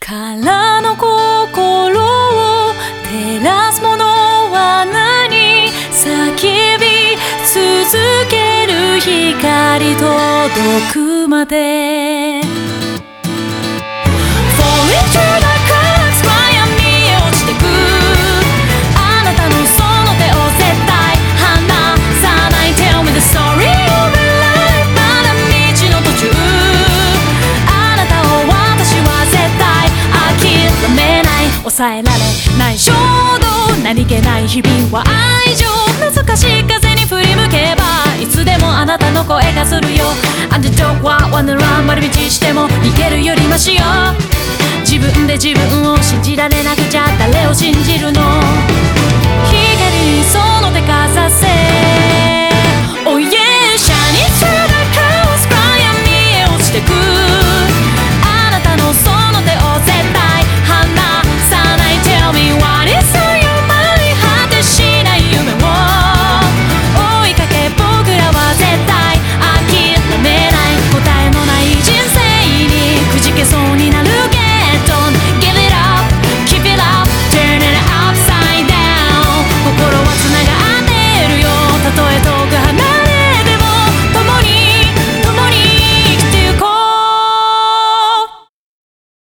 からの心を照らすものは何？叫び続ける光届くまで Fall into the cracks 暗闇へ落ちてくあなたのその手を絶対離さない Tell me the story of your life まだ道の途中あなたを私は絶対諦めない抑えられない衝動何気ない日々は愛情懐かしい風に振り向けばいつでもあなたの声がするよ Underdog はワンダーラン丸道しても逃げるよりマシよ自分で自分を信じられなくちゃ誰を信じるの